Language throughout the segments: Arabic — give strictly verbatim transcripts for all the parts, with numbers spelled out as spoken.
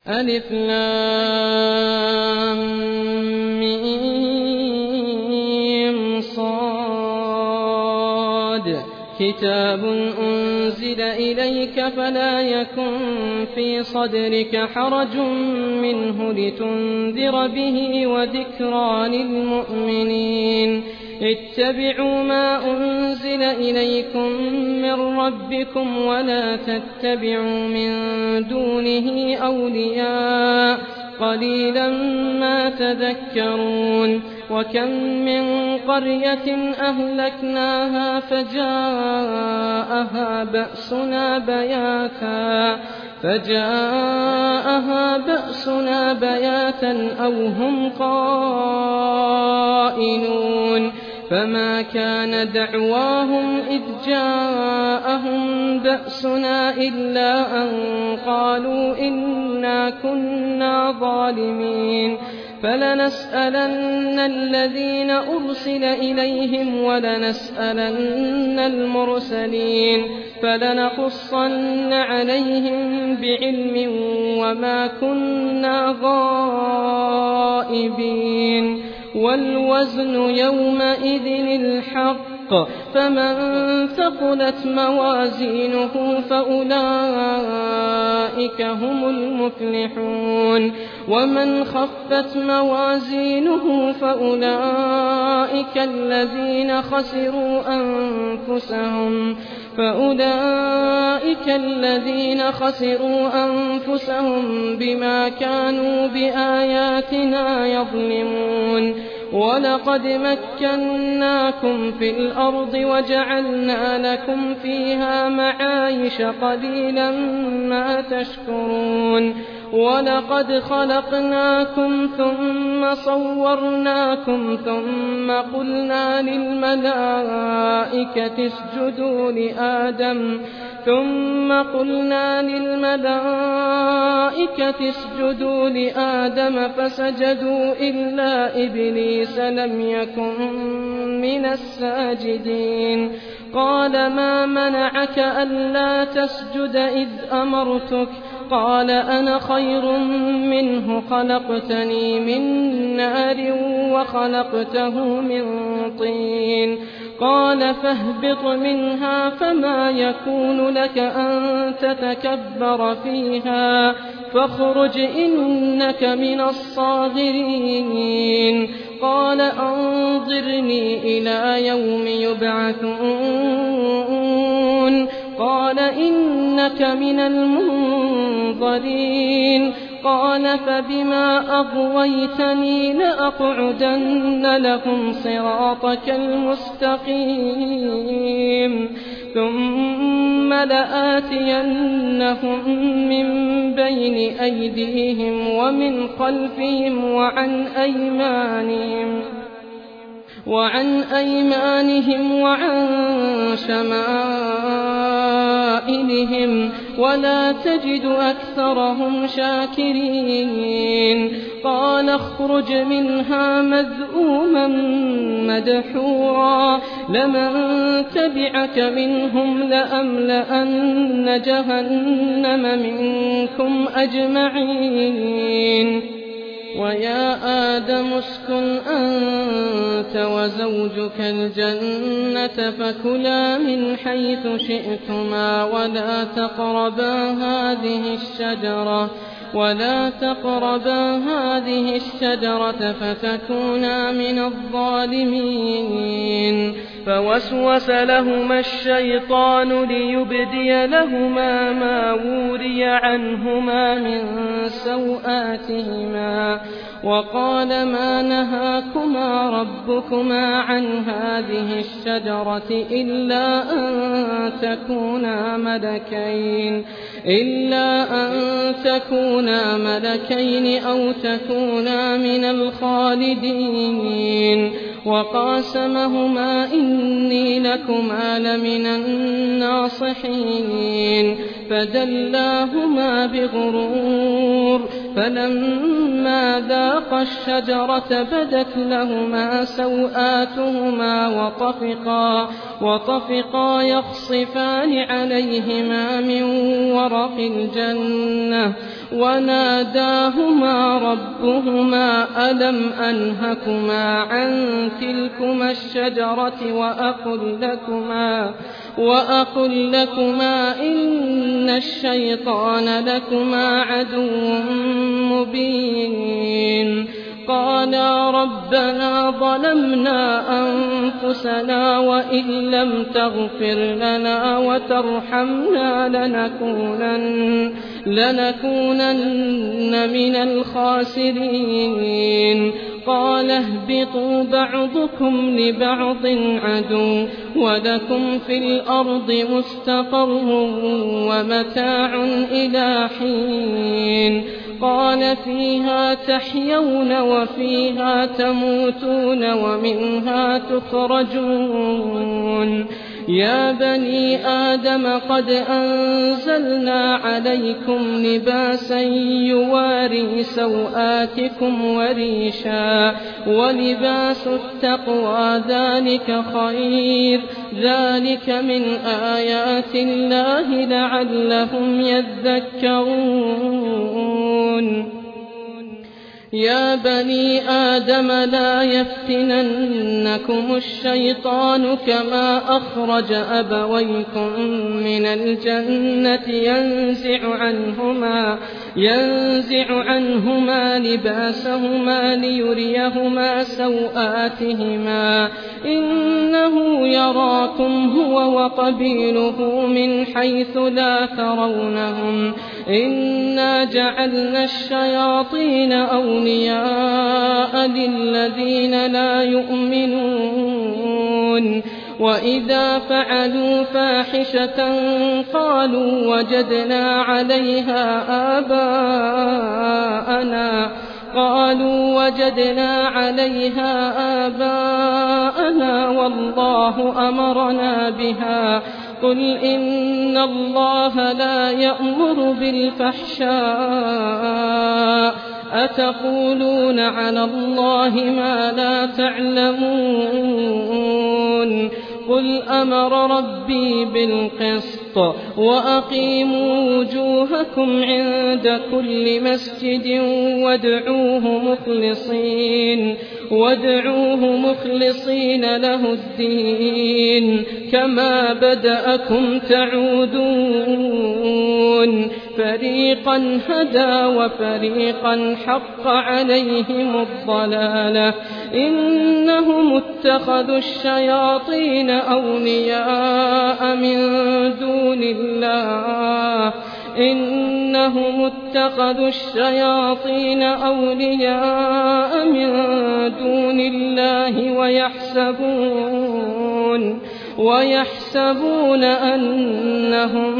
ألف لام ميم صاد كتاب أنزل إليك فلا يكن في صدرك حرج منه لتنذر به وذكرى للمؤمنين اتبعوا ما أنزل إليكم من ربكم ولا تتبعوا من دونه أولياء قليلا ما تذكرون وكم من قرية أهلكناها فجاءها بأسنا بياتا فجاءها بأسنا بياتا أو هم قائلون فما كان دعواهم إذ جاءهم بأسنا إلا أن قالوا إنا كنا ظالمين فلنسألن الذين أرسل إليهم ولنسألن المرسلين فلنقصن عليهم بعلم وما كنا غائبين والوزن يومئذ الحق فمن ثقلت موازينه فأولئك هم المفلحون ومن خفت موازينه فأولئك الذين خسروا أنفسهم فأولئك الذين خسروا أنفسهم بما كانوا بآياتنا يظلمون ولقد مكناكم في الأرض وجعلنا لكم فيها معايش قليلا ما تشكرون ولقد خلقناكم ثم صورناكم ثم قلنا للملائكة اسجدوا لآدم ثم قلنا للملائكة اسجدوا لآدم فسجدوا إلا إبليس لم يكن من الساجدين قال ما منعك ألا تسجد إذ أمرتك قال أنا خير منه خلقتني من نار وخلقته من طين قال فاهبط منها فما يكون لك أن تتكبر فيها فاخرج إنك من الصاغرين قال أنظرني إلى يوم يبعثون قال إنك من المنظرين قال فبما أغويتني لأقعدن لهم صراطك المستقيم ثم لآتينهم من بين أيديهم ومن خلفهم وعن أيمانهم وعن أيمانهم وعن شمائلهم ولا تجد أكثرهم شاكرين قال اخرج منها مذءوما مدحورا لمن تبعك منهم لأملأن جهنم منكم أجمعين ويا آدم اسكن أنت وزوجك الجنة فكلا من حيث شئتما ولا تقربا هذه الشجرة ولا تقربا هذه الشجرة فتكونا من الظالمين فوسوس لهما الشيطان ليبدي لهما ما وري عنهما من سوآتهما وقال ما نهاكما ربكما عن هذه الشجرة إلا أن تكونا ملكين إلا أن تكونا ملكين أو تكونا من الخالدين وقاسمهما إني لكما لمن الناصحين فدلاهما بغرور فلما ذاقا الشجرة بدت لهما سوآتهما وطفقا, وطفقا يخصفان عليهما من ورق الجنة وناداهما ربهما ألم أنهكما عن تلكما الشجرة وأقل لكما, وأقل لكما إن الشيطان لكما عدو مبين. قالا ربنا ظلمنا أنفسنا وإن لم تغفر لنا وترحمنا لنكونن, لنكونن من الخاسرين. قال اهبطوا بعضكم لبعض عدو ولكم في الأرض مستقر ومتاع إلى حين. قال فيها تحيون وفيها تموتون ومنها تخرجون. يا بني آدم قد أنزلنا عليكم لباسا يواري سوآتكم وريشا ولباس التقوى ذلك خير. ذلك من آيات الله لعلهم يذكرون. يا بني آدم لا يفتننكم الشيطان كما أخرج أبويكم من الجنة ينزع عنهما, ينزع عنهما لباسهما ليريهما سوآتهما إنه يراكم هو وقبيله من حيث لا ترونهم. إنا جعلنا الشياطين أولياء للذين لا يؤمنون. وإذا فعلوا فاحشة قالوا وجدنا عليها آباءنا قالوا وجدنا عليها آباءنا والله أمرنا بها. قل إن الله لا يأمر بالفحشاء أتقولون على الله ما لا تعلمون. قل أمر ربي بالقسط وأقيموا وجوهكم عند كل مسجد وادعوه مخلصين, وادعوه مخلصين له الدين كما بدأكم تعودون. فريقا هدى وفريقا حق عليهم الضلالة. إنهم اتخذوا الشياطين أولياء من دون الله إنهم اتخذوا الشياطين أولياء من دون الله ويحسبون ويحسبون أنهم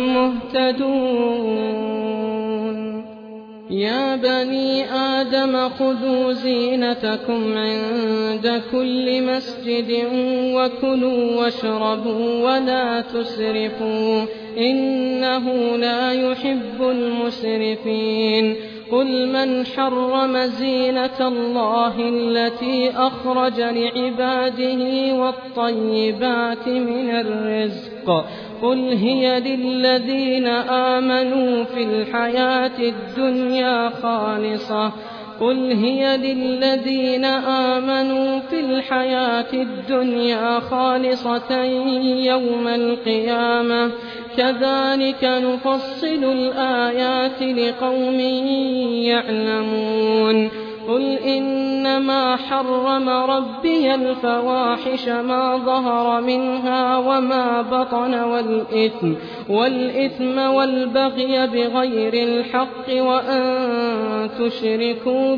مهتدون. يا بني آدم خذوا زينتكم عند كل مسجد وكلوا واشربوا ولا تسرفوا إنه لا يحب المسرفين. قل من حرم زينة الله التي أخرج لعباده والطيبات من الرزق قل هي للذين آمنوا في الحياة الدنيا خالصة قل هي للذين آمنوا في الحياة الدنيا خالصة يوم القيامة كذلك نفصل الآيات لقوم يعلمون. قل إنما حرم ربي الفواحش ما ظهر منها وما بطن والإثم والإثم والبغي بغير الحق وأن تشركوا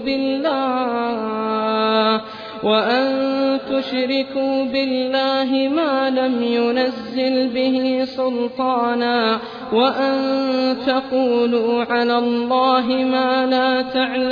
بالله وأن تشركوا بالله ما لم ينزل به سلطانا وأن تقولوا على الله ما لا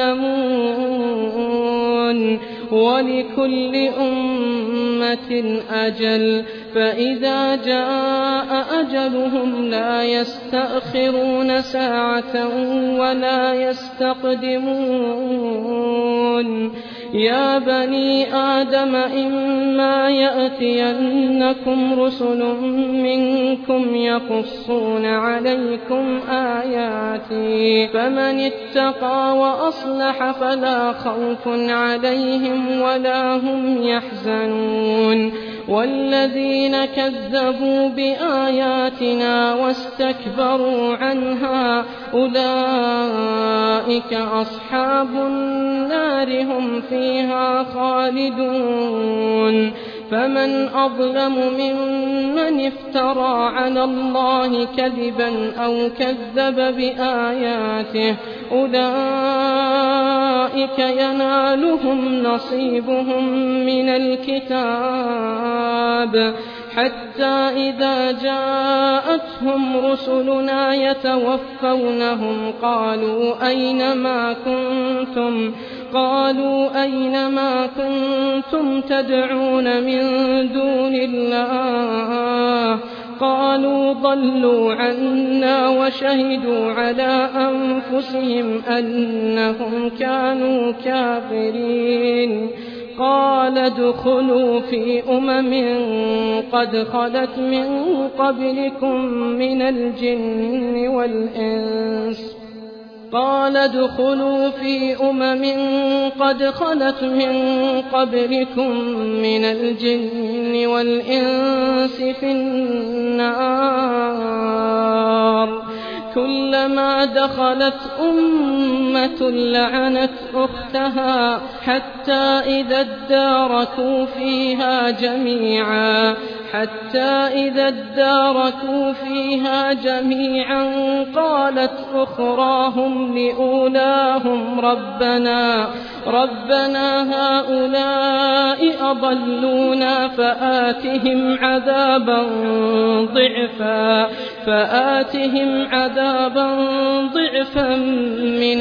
تعلمون. ولكل أمة أجل فإذا جاء أجلهم لا يستأخرون ساعة ولا يستقدمون. يا بني آدم إما يأتينكم رسل منكم يقصون عليكم آياتي فمن اتقى وأصلح فلا خوف عليهم ولا هم يحزنون والذين كذبوا بآياتنا واستكبروا عنها أولئك أصحاب النار هم فيها خالدون فمن أظلم ممن افترى على الله كذبا أو كذب بآياته أولئك ينالهم نصيبهم من الكتاب حتى إذا جاءتهم رسلنا يتوفونهم قالوا أين ما كنتم قالوا أين ما كنتم تدعون من دون الله قالوا ضلوا عنا وشهدوا على أنفسهم أنهم كانوا كافرين قال ادخلوا في أمم قد خلت من قبلكم من الجن والإنس قال ادخلوا في أمم قد خلت من قبلكم من الجن والإنس في النار كلما دخلت أمة لعنت أختها حتى إذا اداركوا فيها جميعا حتى إذا اداركوا فيها جميعا قالت أخراهم لأولاهم ربنا ربنا هؤلاء أضلونا فآتهم عذابا ضعفا فآتهم عذابا ضعفا من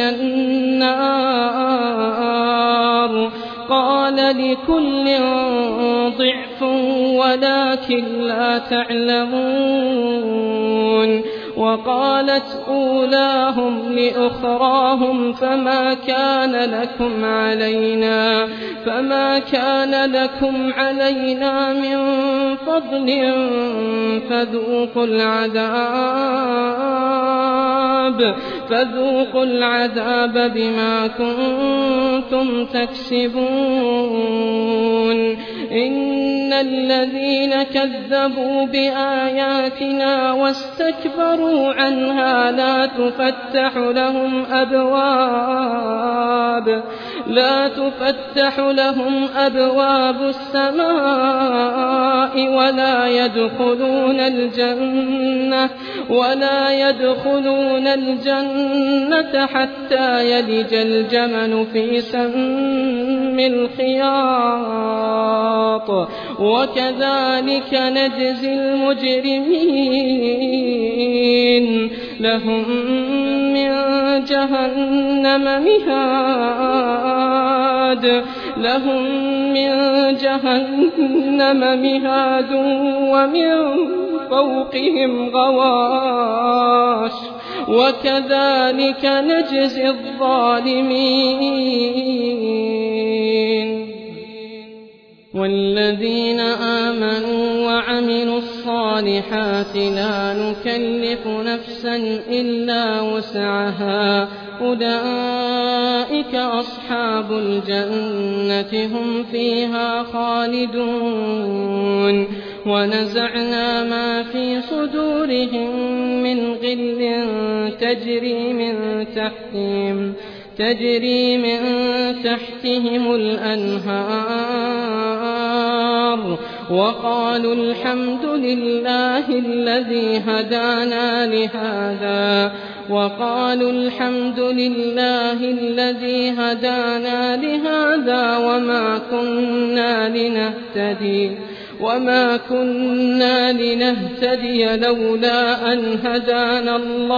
النار قال لكل ضعف ولكن لا تعلمون وقالت أولاهم لأخراهم فما كان لكم علينا فما كان لكم علينا من فضل فذوقوا العذاب فذوقوا العذاب بما كنتم تكسبون إن الذين كذبوا بآياتنا واستكبروا عنها لا تفتح لهم أبواب لا تفتح لهم أبواب السماء ولا يدخلون الجنة ولا يدخلون الجنة حتى يلج الجمل في سم الخياط وكذلك نجزي المجرمين لهم من جهنم مهاد لهم من جهنم مهاد ومن فوقهم غواش وكذلك نجزي الظالمين والذين آمنوا وعملوا الصالحات لا نكلف نفسا إلا وسعها أولئك أصحاب الجنة هم فيها خالدون ونزعنا ما في صدورهم من غل تجري من تحتهم تجري من تحتهم الأنهار وقالوا الحمد لله الذي هدانا لهذا وقالوا الحمد لله الذي هدانا لهذا وما كنا لنهتدي وما كنا لنهتدي لولا أن هدانا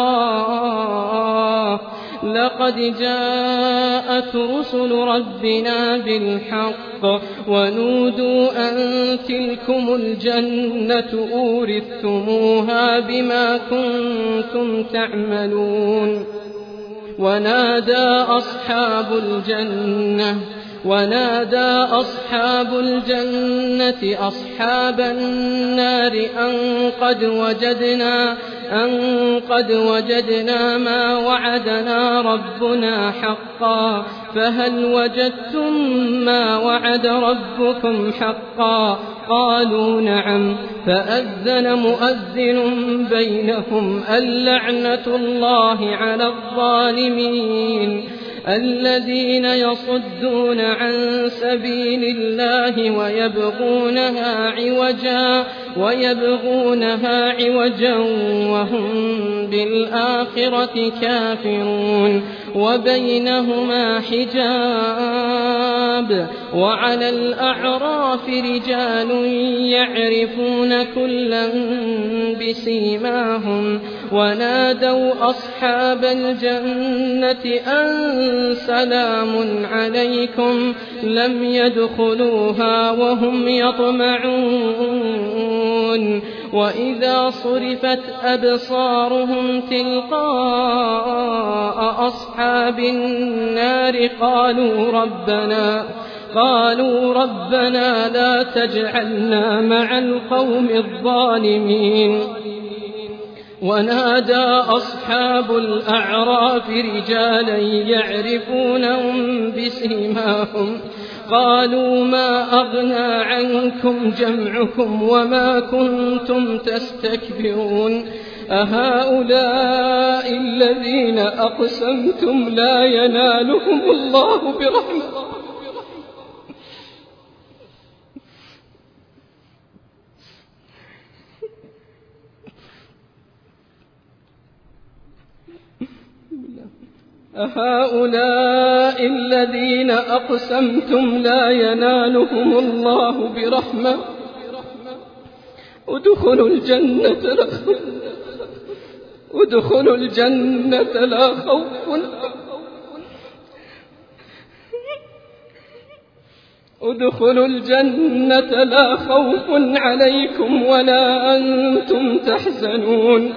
الله لقد جاءت رسل ربنا بالحق ونودوا أن تلكم الجنة أورثتموها بما كنتم تعملون ونادى أصحاب الجنة ونادى أصحاب الجنة أصحاب النار أن قد وجدنا أن قد وجدنا ما وعدنا ربنا حقا فهل وجدتم ما وعد ربكم حقا قالوا نعم فأذن مؤذن بينهم اللعنة الله على الظالمين الذين يصدون عن سبيل الله ويبغونها عوجا ويبغونها عوجا وهم بالآخرة كافرون وبينهما حجاب وعلى الأعراف رجال يعرفون كلا بسيماهم ونادوا أصحاب الجنة أن سلام عليكم لم يدخلوها وهم يطمعون وإذا صرفت أبصارهم تلقاء أصحاب النار قالوا ربنا قالوا ربنا لا تجعلنا مع القوم الظالمين ونادى أصحاب الأعراف رجالا يعرفونهم بسيماهم قالوا ما أغنى عنكم جمعكم وما كنتم تستكبرون أهؤلاء الذين أقسمتم لا ينالهم الله برحمة أهؤلاء الذين أقسمتم لا ينالهم الله برحمة ادخلوا الجنة لا ادخلوا الجنة لا خوف ادخلوا الجنة لا خوف عليكم ولا أنتم تحزنون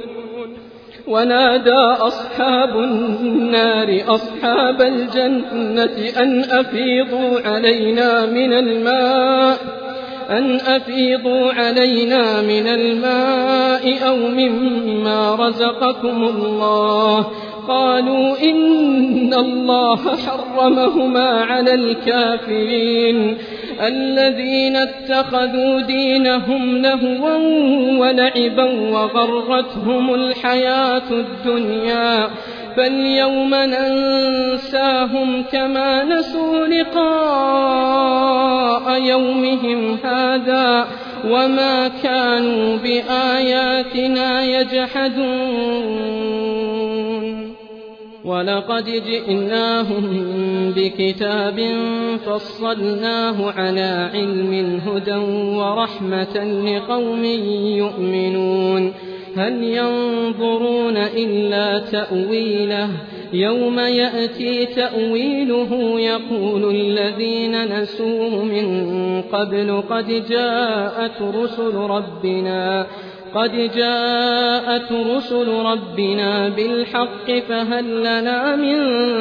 ونادى أصحاب النار أصحاب الجنة أن أفيضوا علينا من الماء أن أفيضوا علينا من الماء أو مما رزقكم الله قالوا إن الله حرمهما على الكافرين الذين اتخذوا دينهم لهوا ولعبا وغرتهم الحياة الدنيا فاليوم ننساهم كما نسوا لقاء يومهم هذا وما كانوا بآياتنا يجحدون ولقد جئناهم بكتاب فصلناه على علم هدى ورحمة لقوم يؤمنون هل ينظرون إلا تأويله يوم يأتي تأويله يقول الذين نسوه من قبل قد جاءت رسل ربنا قد جاءت رسل ربنا بالحق فهل لنا من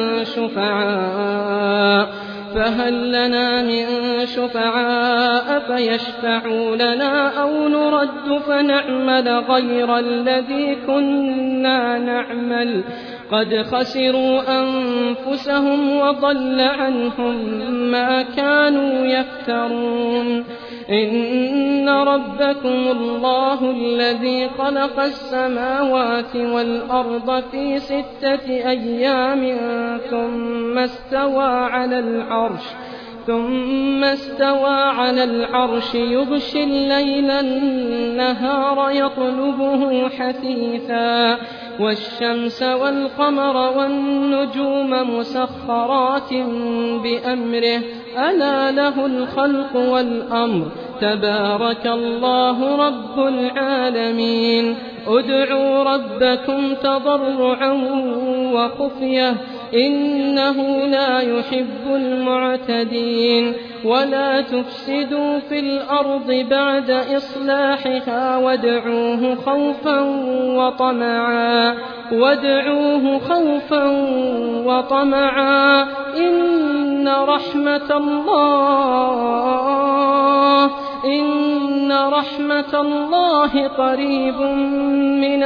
شفعاء فهل لنا من شفعاء فيشفعوا لنا أو نرد فنعمل غير الذي كنا نعمل قد خسروا أنفسهم وضل عنهم ما كانوا يفترون إن ربكم الله الذي خلق السماوات والأرض في ستة أيام ثم استوى على العرش ثم استوى على العرش يغشي الليل النهار يطلبه حثيثا والشمس والقمر والنجوم مسخرات بأمره ألا له الخلق والأمر تبارك الله رب العالمين ادعوا ربكم تضرعا وخفية إنه لا يحب المعتدين ولا تفسدوا في الأرض بعد إصلاحها وادعوه خوفا وطمعا وادعوه خوفا وطمعا إن إن رحمة الله إن رحمة الله قريب من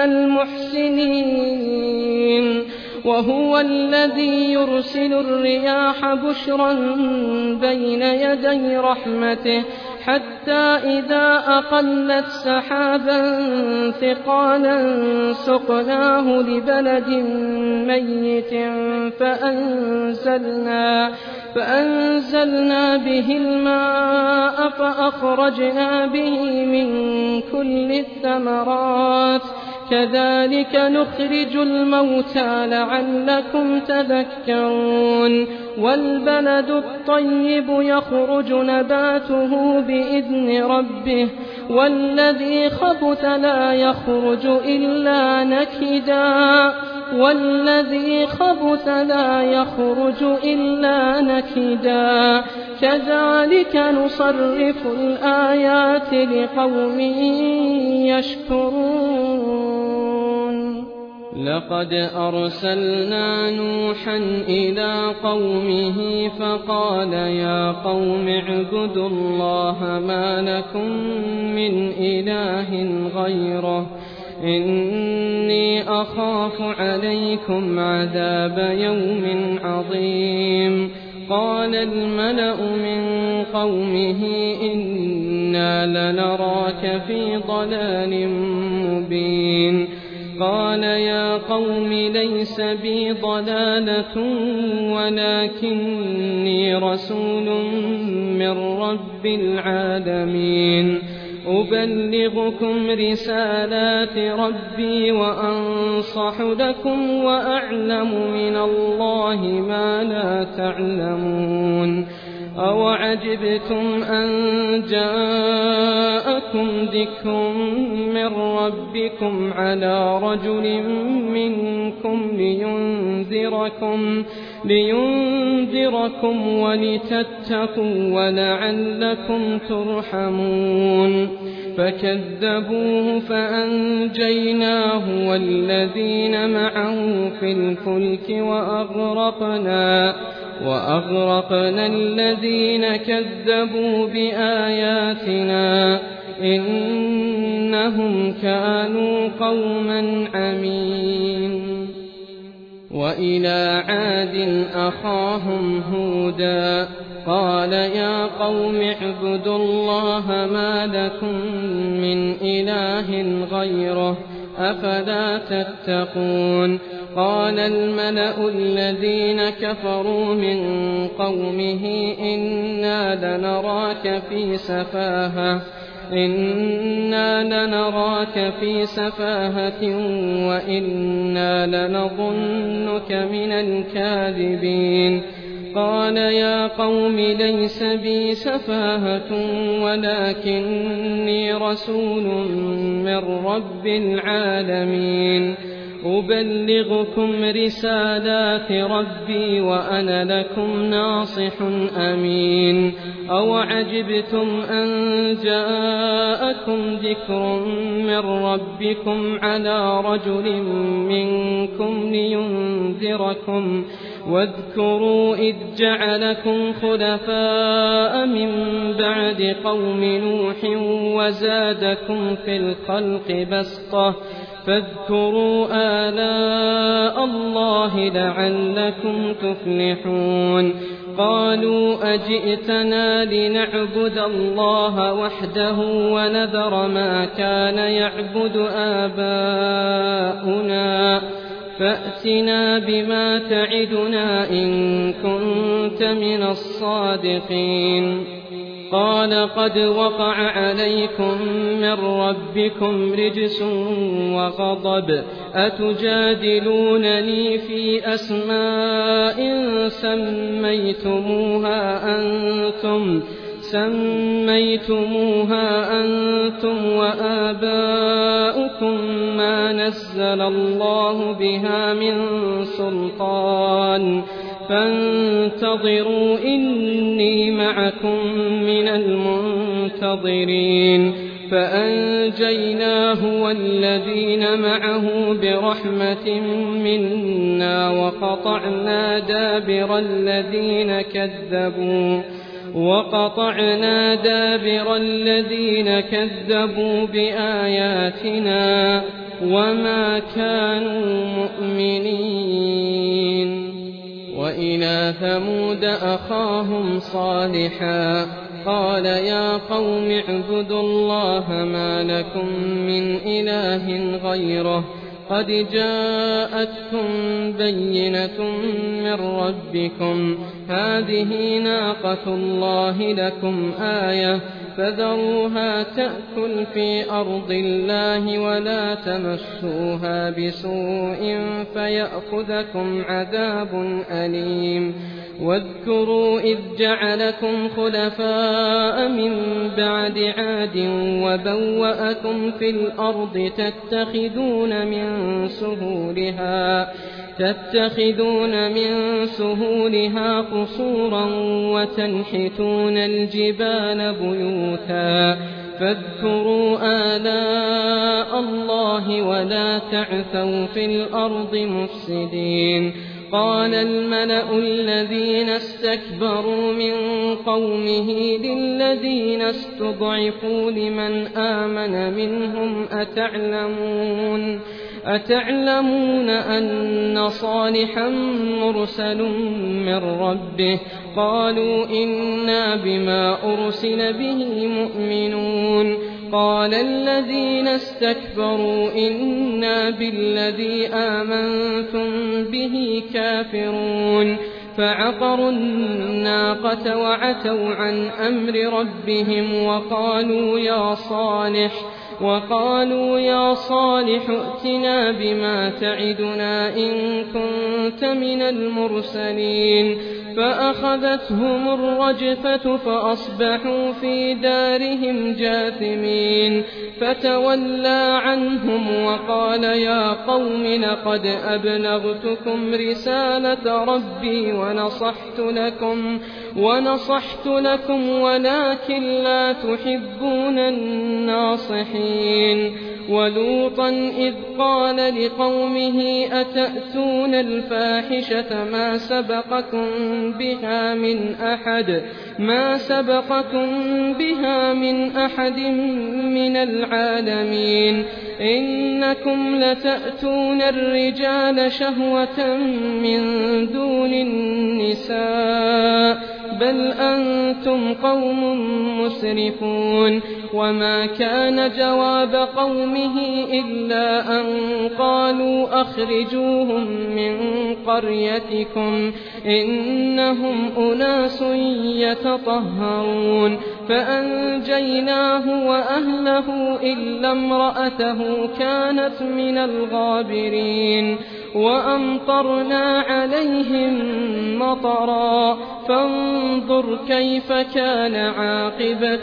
المحسنين وهو الذي يرسل الرياح بشرا بين يدي رحمته حتى إذا أقلت سحابا ثقالا سقناه لبلد ميت فأنزلنا, فأنزلنا به الماء فأخرجنا به من كل الثمرات كذلك نخرج الموتى لعلكم تذكرون والبلد الطيب يخرج نباته بإذن ربه والذي خبث لا يخرج إلا نكدا والذي خبث لا يخرج إلا نكدا كذلك نصرف الآيات لقوم يشكرون لقد أرسلنا نوحا إلى قومه فقال يا قوم اعبدوا الله ما لكم من إله غيره إني أخاف عليكم عذاب يوم عظيم قال الملأ من قومه إنا لنراك في ضلال مبين قال يا قوم ليس بي ضلالة ولكني رسول من رب العالمين أبلغكم رسالات ربي وأنصح لكم وأعلم من الله ما لا تعلمون أوعجبتم أن جاءكم ذكر من ربكم على رجل منكم لينذركم, لينذركم ولتتقوا ولعلكم ترحمون فكذبوه فأنجيناه والذين معه في الفلك وأغرقنا وأغرقنا الذين كذبوا بآياتنا إنهم كانوا قوما عمين وإلى عاد أخاهم هودا قال يا قوم اعبدوا الله ما لكم من إله غيره أفلا تتقون قال الملأ الذين كفروا من قومه إنا لنراك في سفاهة إنا لنراك في سفاهة وإنا لنظنك من الكاذبين قال يا قوم ليس بي سفاهة ولكني رسول من رب العالمين أبلغكم رسالات ربي وأنا لكم ناصح أمين أوعجبتم أن جاءكم ذكر من ربكم على رجل منكم لينذركم واذكروا إذ جعلكم خلفاء من بعد قوم نوح وزادكم في الخلق بسطة فاذكروا آلاء الله لعلكم تفلحون قالوا أجئتنا لنعبد الله وحده ونذر ما كان يعبد آباؤنا فأتنا بما تعدنا إن كنت من الصادقين قال قد وقع عليكم من ربكم رجس وغضب أتجادلونني في أسماء سميتموها أنتم سميتموها أنتم وآباؤكم ما نزل الله بها من سلطان فانتظروا إني معكم من المنتظرين فأنجيناه والذين معه برحمة منا وقطعنا دابر الذين كذبوا وقطعنا دابر الذين كذبوا بآياتنا وما كانوا مؤمنين. وإلى ثمود أخاهم صالحا قال يا قوم اعبدوا الله ما لكم من إله غيره قد جاءتكم بينة من ربكم هذه ناقة الله لكم آية فذروها تأكل في أرض الله ولا تمسوها بسوء فيأخذكم عذاب أليم. واذكروا إذ جعلكم خلفاء من بعد عاد وبوأكم في الأرض تتخذون من سهولها تتخذون من سهولها قصورا وتنحتون الجبال بيوتا فاذكروا آلاء الله ولا تعثوا في الأرض مفسدين. قال الملأ الذين استكبروا من قومه للذين استضعفوا لمن آمن منهم أتعلمون أتعلمون أن صالحا مرسل من ربه قالوا إنا بما أرسل به مؤمنون. قال الذين استكبروا إنا بالذي آمنتم به كافرون فعقروا الناقة وعتوا عن أمر ربهم وقالوا يا صالح وقالوا يا صالح ائتنا بما تعدنا إن كنت من المرسلين. فأخذتهم الرجفة فأصبحوا في دارهم جاثمين. فتولى عنهم وقال يا قوم لقد أبلغتكم رسالة ربي ونصحت لكم ونصحت لكم ولكن لا تحبون الناصحين. ولوطا إذ قال لقومه أتأتون الفاحشة ما سبقكم بها من أحد ما سبقكم بها من أحد من العالمين إنكم لتأتون الرجال شهوة من دون النساء بل أنتم قوم مسرفون. وما كان جواب قومه إلا أن قالوا أخرجوهم من قريتكم إنهم أناس يتطهرون. فأنجيناه وأهله إلا امرأته كانت من الغابرين. وأمطرنا عليهم مطرا فانظر كيف كان عاقبة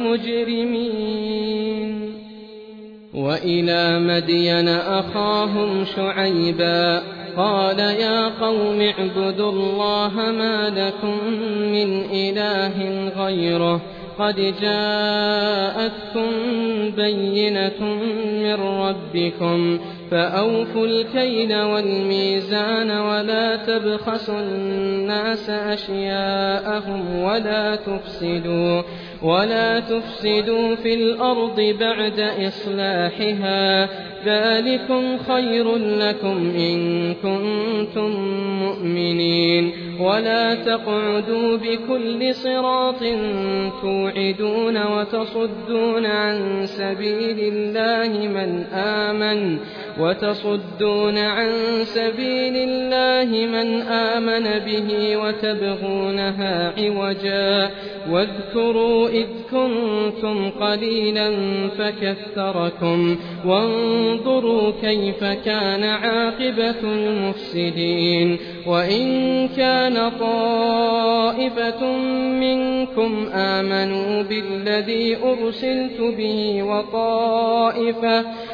المجرمين. وإلى مدين أخاهم شعيبا قال يا قوم اعبدوا الله ما لكم من إله غيره قد جاءتكم بينة من ربكم فأوفوا الكيل والميزان ولا تبخسوا الناس أشياءهم ولا تفسدوا ولا تفسدوا في الأرض بعد إصلاحها ذلكم خير لكم إن كنتم مؤمنين. ولا تقعدوا بكل صراط توعدون وتصدون عن سبيل الله من آمن وتصدون عن سبيل الله من آمن به وتبغونها عوجا. واذكروا إذ كنتم قليلا فكثركم وانظروا كيف كان عاقبة المفسدين. وإن كان طائفة منكم آمنوا بالذي أرسلت به وطائفة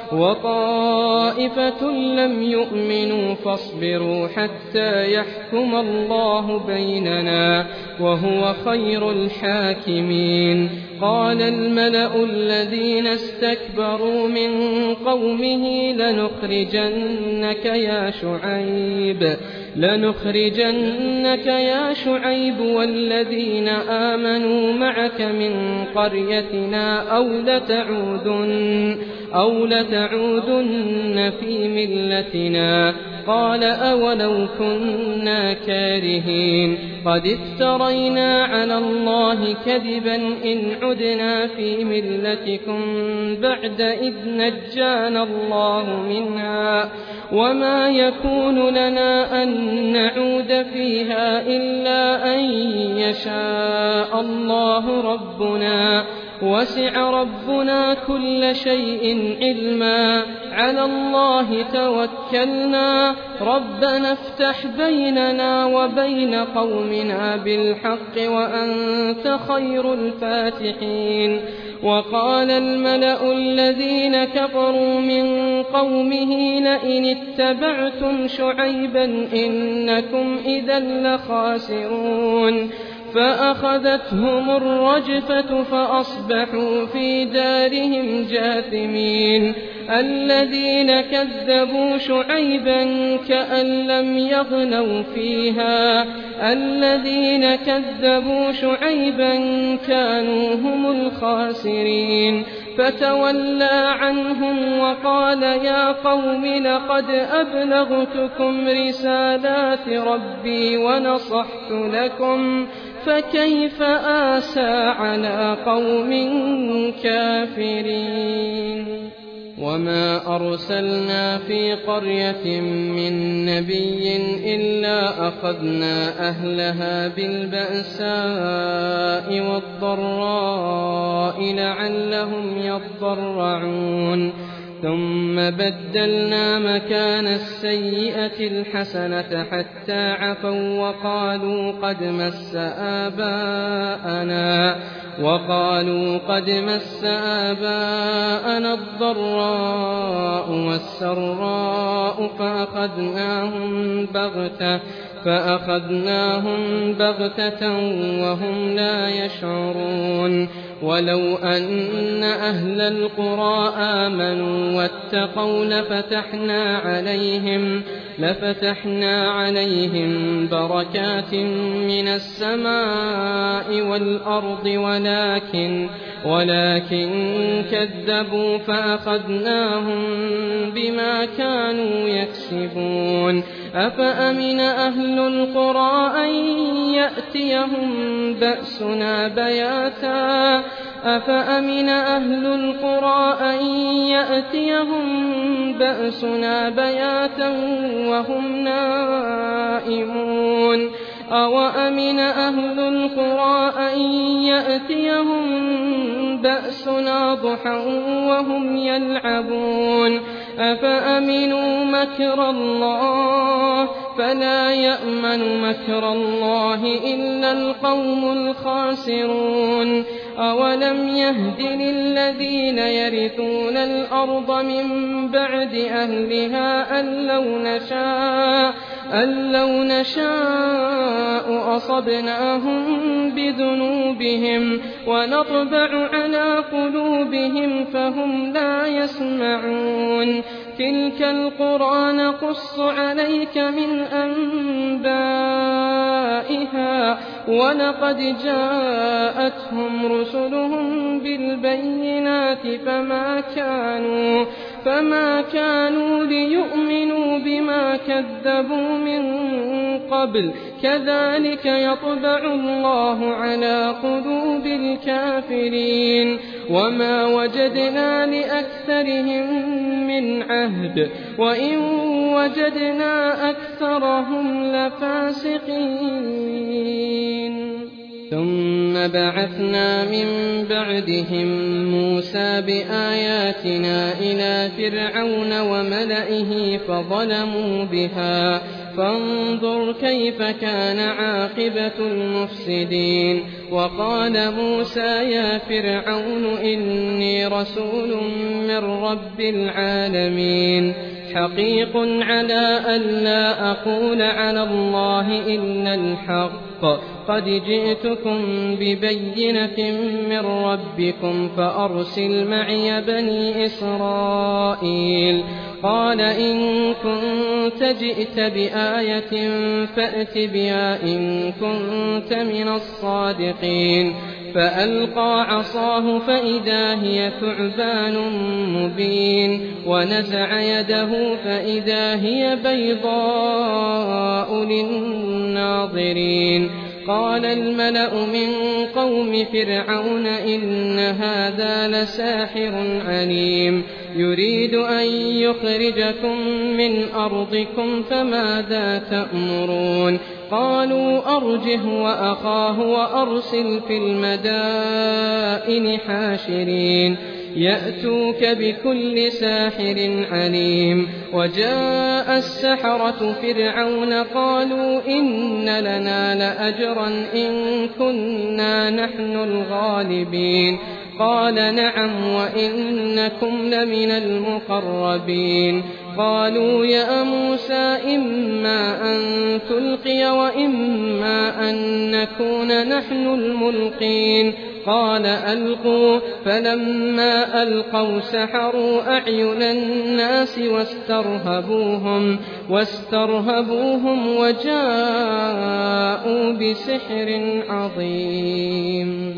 وطائفة لم يؤمنوا فاصبروا حتى يحكم الله بيننا وهو خير الحاكمين. قال الملأ الذين استكبروا من قومه لنخرجنك يا شعيب لنخرجنك يا شعيب والذين آمنوا معك من قريتنا أو لتعودن أو لتعودن في ملتنا. قال أولو كنا كارهين قد افترينا على الله كذبا إن عدنا في ملتكم بعد إذ نجانا الله منها وما يكون لنا أن نعود فيها إلا أن يشاء الله ربنا وسع ربنا كل شيء علما على الله توكلنا ربنا افتح بيننا وبين قومنا بالحق وأنت خير الفاتحين. وقال الملأ الذين كفروا من قومه لئن اتبعتم شعيبا إنكم إذا لخاسرون. فأخذتهم الرجفة فأصبحوا في دارهم جاثمين. الذين كذبوا شعيبا كأن لم يغنوا فيها الذين كذبوا شعيبا كانوا هم الخاسرين. فتولى عنهم وقال يا قوم لقد أبلغتكم رسالات ربي ونصحت لكم فكيف آسى على قوم كافرين. وما أرسلنا في قرية من نبي إلا أخذنا أهلها بالبأساء والضراء لعلهم يضرعون. ثم بدلنا مكان السيئة الحسنة حتى عفوا وقالوا قد مس آباءنا وقالوا قد مس آباءنا الضراء والسراء فأخذناهم بغتة فأخذناهم بغتة وهم لا يشعرون. ولو أن أهل القرى آمنوا واتقوا لفتحنا عليهم لفتحنا عليهم بركات من السماء والأرض ولكن ولكن كذبوا فأخذناهم بما كانوا يكسبون. أفأمن أهل القرى أن يأتيهم بأسنا بياتا أفأمن أهل القرى أن يأتيهم بأسنا بياتا وهم نائمون. أوأمن أهل القرى أن يأتيهم بأسنا ضحى وهم يلعبون. أفأمنوا مكر الله فلا يأمن مكر الله إلا القوم الخاسرون. أولم يهد للذين يرثون الأرض من بعد أهلها أن لو نشاء أن لو نشاء أصبناهم بذنوبهم ونطبع على قلوبهم فهم لا يسمعون. تلك القرى نقص عليك من أنبائها ولقد جاءتهم رسلهم بالبينات فما كانوا فما كانوا ليؤمنوا بما كذبوا من قبل كذلك يطبع الله على قلوب الكافرين. وما وجدنا لأكثرهم من عهد وإن وجدنا أكثرهم لفاسقين. ثم بعثنا من بعدهم موسى بآياتنا إلى فرعون وملئه فظلموا بها فانظر كيف كان عاقبة المفسدين. وقال موسى يا فرعون إني رسول من رب العالمين حقيق على أن لا أقول على الله إلا الحق قد جئتكم ببينة من ربكم فأرسل معي بني إسرائيل. قال إن كنت جئت بآية فأت بها إن كنت من الصادقين. فألقى عصاه فإذا هي ثعبان مبين ونزع يده فإذا هي بيضاء للناظرين. قال الملأ من قوم فرعون إن هذا لساحر عليم يريد أن يخرجكم من أرضكم فماذا تأمرون. قالوا أرجه وأخاه وأرسل في المدائن حاشرين يأتوك بكل ساحر عليم. وجاء السحرة فرعون قالوا إن لنا لأجرا إن كنا نحن الغالبين. قال نعم وإنكم لمن المقربين. قالوا يا موسى إما أن تلقي وإما أن نكون نحن الملقين. قال ألقوا. فلما ألقوا سحروا أعين الناس واسترهبوهم, واسترهبوهم وجاءوا بسحر عظيم.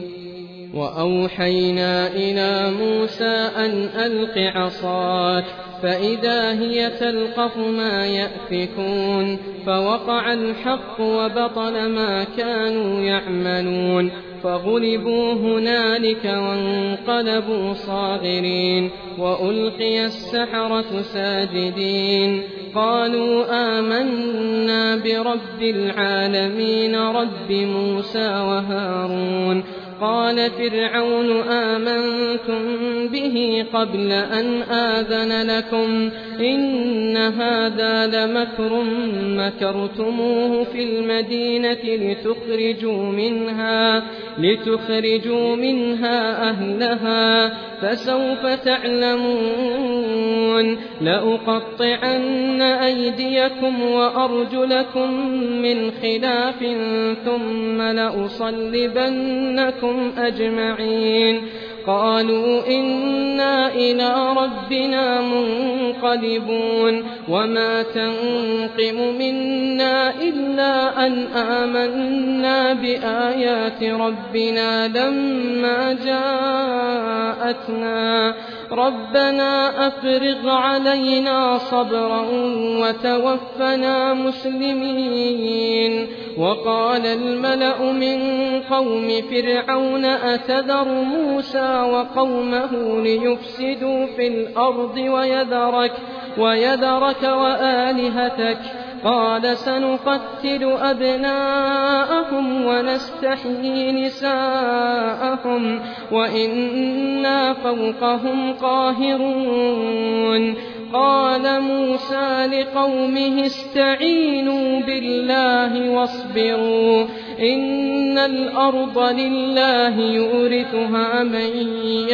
وأوحينا إلى موسى أن ألق عصاك فإذا هي تلقف ما يأفكون. فوقع الحق وبطل ما كانوا يعملون فغلبوا هنالك وانقلبوا صاغرين. وألقي السحرة ساجدين قالوا آمنا برب العالمين رب موسى وهارون. قال فرعون آمنتم به قبل أن آذن لكم إن هذا لمكر مكرتموه في المدينة لتخرجوا منها, لتخرجوا منها أهلها فسوف تعلمون. لأقطعن أيديكم وأرجلكم من خلاف ثم لأصلبنكم أجمعين. قالوا إنا إلى ربنا منقلبون. وما تنقم منا إلا أن آمنا بآيات ربنا لما جاءتنا ربنا أفرغ علينا صبرا وتوفنا مسلمين. وقال الملأ من قوم فرعون أتذر موسى وقومه ليفسدوا في الأرض ويذرك, ويذرك وآلهتك. قال سنقتل أبناءهم ونستحيي نساءهم وإنا فوقهم قاهرون. قال موسى لقومه استعينوا بالله واصبروا إن الأرض لله يورثها من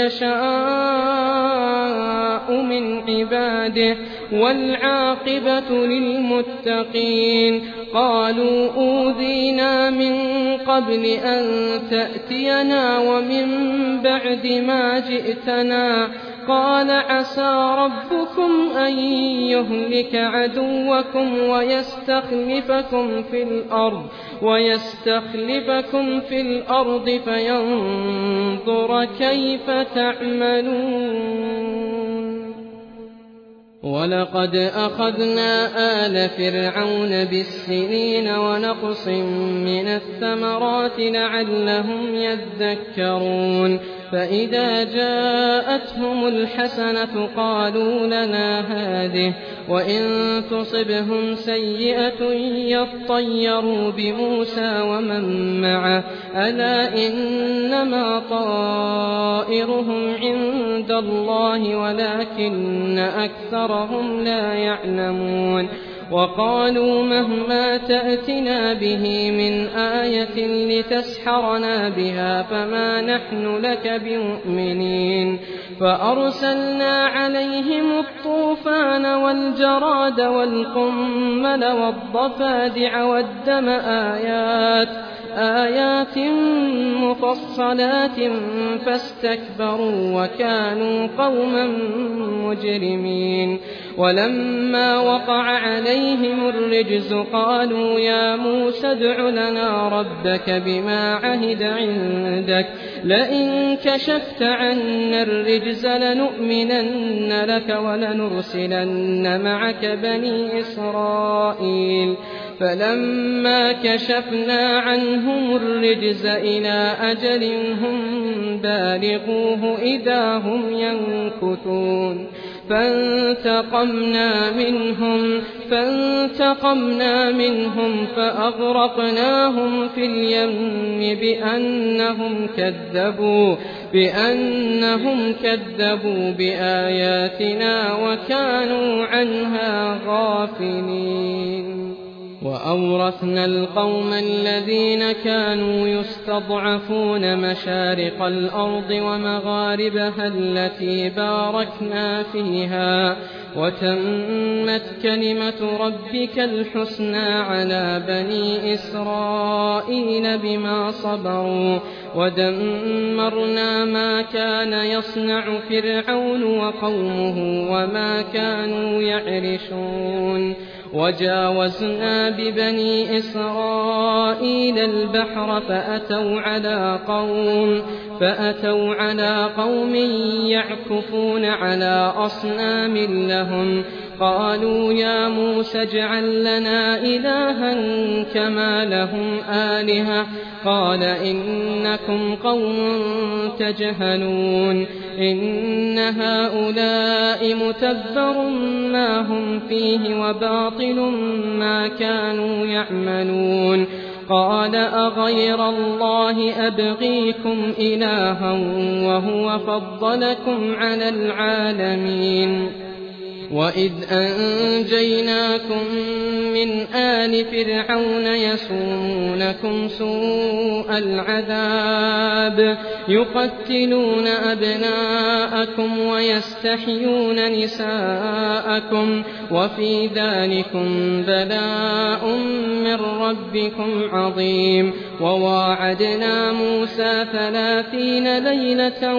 يشاء من عباده والعاقبة للمتقين. قالوا أوذينا من قبل أن تأتينا ومن بعد ما جئتنا. قال عسى ربكم أن يهلك عدوكم ويستخلفكم في الأرض ويستخلفكم في الأرض فينظر كيف تعملون. ولقد أخذنا آل فرعون بالسنين ونقص من الثمرات لعلهم يذكرون. فإذا جاءتهم الحسنة قالوا لنا هذه وإن تصبهم سيئة يطيروا بموسى ومن معه ألا إنما طائرهم عند الله ولكن أكثرهم لا يعلمون. وقالوا مهما تأتنا به من آية لتسحرنا بها فما نحن لك بمؤمنين فأرسلنا عليهم الطوفان والجراد والقمل والضفادع والدم آيات آيات مفصلات فاستكبروا وكانوا قوما مجرمين ولما وقع عليهم الرجز قالوا يا موسى ادع لنا ربك بما عهد عندك لئن كشفت عنا الرجز لنؤمنن لك ولنرسلن معك بني إسرائيل فلما كشفنا عنهم الرجز إلى أجل هم بالغوه إذا هم ينكثون فانتقمنا منهم فانتقمنا منهم فأغرقناهم في اليم بأنهم كذبوا بأنهم كذبوا بآياتنا وكانوا عنها غافلين وأورثنا القوم الذين كانوا يستضعفون مشارق الأرض ومغاربها التي باركنا فيها وتمت كلمة ربك الحسنى على بني إسرائيل بما صبروا ودمرنا ما كان يصنع فرعون وقومه وما كانوا يعرشون وجاوزنا ببني إسرائيل البحر فأتوا على قوم فأتوا على قوم يعكفون على أصنام لهم قالوا يا موسى اجعل لنا إلها كما لهم آلهة قال إنكم قوم تجهلون إن هؤلاء متبر ما هم فيه وباطل ما كانوا يعملون قال أغير الله أبغيكم إلها وهو فضلكم على العالمين وإذ أنجيناكم من آل فرعون يسومونكم سوء العذاب يقتلون أبناءكم ويستحيون نساءكم وفي ذلكم بلاء من ربكم عظيم وواعدنا موسى ثلاثين ليلة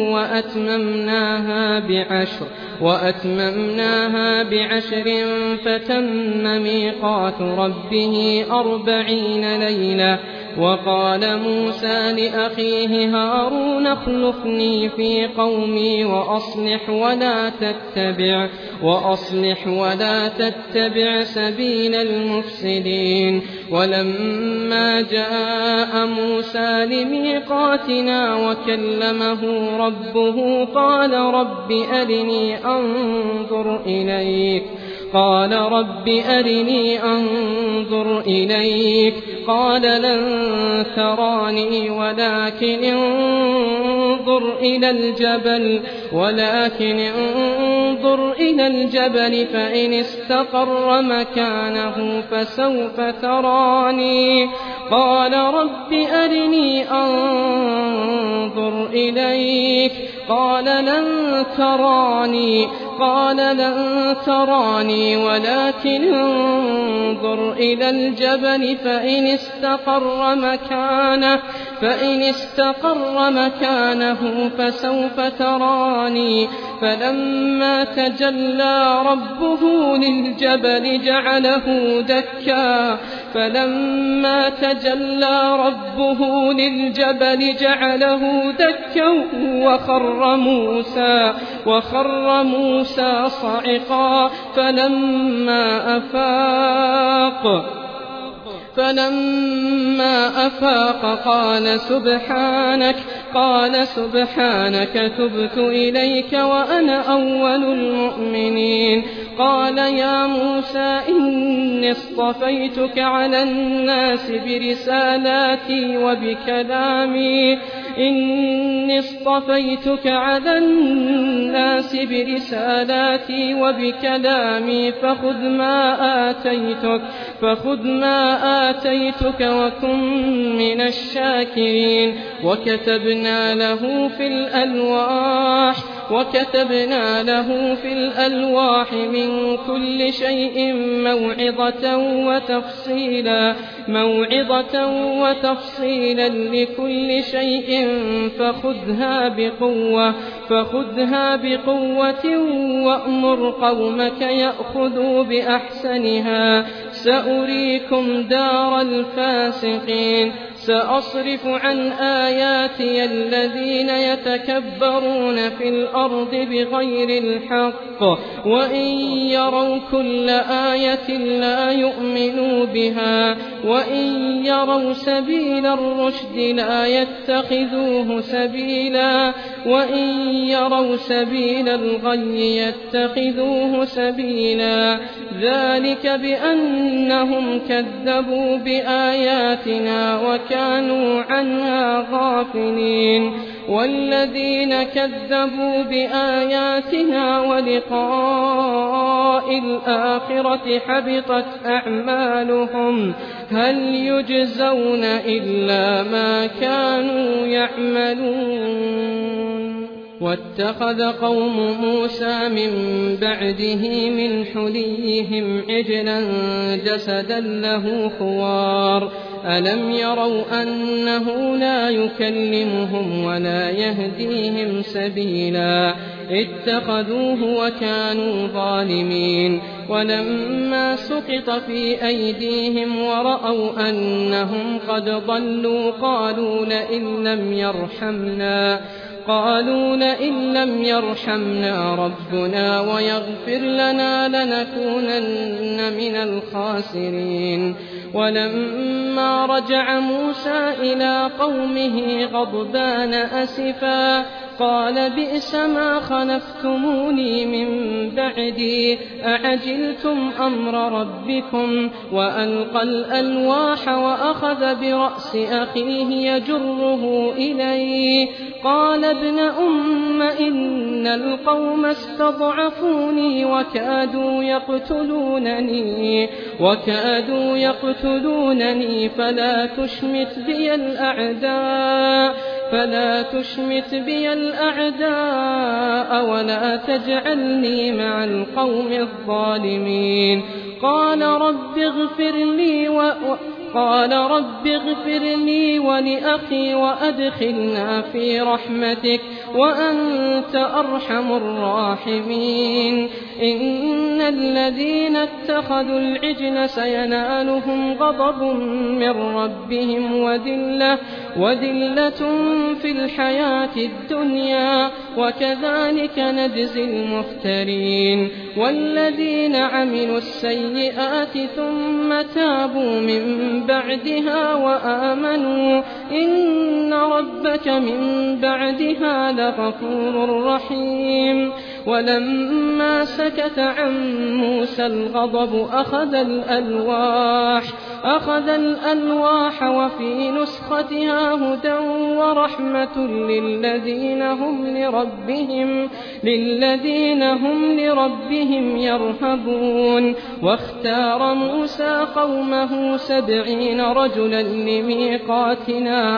وأتممناها بعشر وأتممناها بعشر فتم ميقات ربه أربعين ليلة وقال موسى لأخيه هارون اخلفني في قومي وأصلح ولا تتبع وأصلح ولا تتبع سبيل المفسدين ولما جاء موسى لميقاتنا وكلمه ربه قال رب أرني أنظر إليك قال رب أرني أنظر إليك قال لن تراني ولكن انظر إلى الجبل ولكن انظر إلى الجبل فإن استقر مكانه فسوف تراني قال رب أرني أنظر إليك قال لن تراني قال لن تراني ولكن انظر إلى الجبل فإن استقر مكانه فإن استقر مكانه فسوف تراني فلما تجلى ربه للجبل جعله دكا فلما تجلى ربه للجبل جعله دكا وخر موسى وخر موسى صعقا فلما أفاق فلما أفاق قال سبحانك قال سبحانك تبت إليك وأنا أول المؤمنين قال يا موسى إني اصطفيتك على الناس برسالاتي وبكلامي إني اصطفيتك على الناس برسالاتي وبكلامي فخذ ما آتيتك فخذ ما آتيتك وكن من الشاكرين. وكتبنا له في الألواح وكتبنا له في الألواح من كل شيء موعظة وتفصيلا موعظة وتفصيلا لكل شيء فخذها بقوة فخذها بقوة وأمر قومك يأخذوا بأحسنها سأريكم دار الفاسقين. سأصرف عن آياتي الذين يتكبرون في الأرض بغير الحق وإن يروا كل آية لا يؤمنوا بها وإن يروا سبيل الرشد لا يتخذوه سبيلا وإن يروا سبيل الغي يتخذوه سبيلا. ذلك بأنهم كذبوا بآياتنا وكانوا عنها غافلين. والذين كذبوا بآياتنا ولقاء الآخرة حبطت أعمالهم هل يجزون إلا ما كانوا يعملون. واتخذ قوم موسى من بعده من حليهم عجلا جسدا له خوار ألم يروا أنه لا يكلمهم ولا يهديهم سبيلا اتخذوه وكانوا ظالمين. ولما سقط في أيديهم ورأوا أنهم قد ضلوا قالوا لئن لم يرحمنا قالوا لئن لم يرحمنا ربنا ويغفر لنا لنكونن من الخاسرين. ولما رجع موسى إلى قومه غضبان أسفا قال بئس ما خلفتموني من بعدي أعجلتم أمر ربكم وألقى الألواح وأخذ برأس أخيه يجره إليه قال ابن أم إن القوم استضعفوني وكادوا يقتلونني وكادوا يقتلونني فلا تشمت بي الأعداء فلا تشمت بي الأعداء ولا تجعلني مع القوم الظالمين. قال رب اغفر لي و... قال رب اغفر لي ولأخي وأدخلنا في رحمتك وأنت أرحم الراحمين. إن الذين اتخذوا العجل سينالهم غضب من ربهم وذلة وذلة في الحياة الدنيا وكذلك نجزي المفترين. والذين عملوا السيئات ثم تابوا من بعدها وآمنوا إن ربك من بعدها لغفور رحيم. ولما سكت عن موسى الغضب أخذ الألواح أخذ الألواح وفي نسختها هدى ورحمة للذين هم لربهم للذين هم لربهم يرهبون. واختار موسى قومه سبعين رجلا لميقاتنا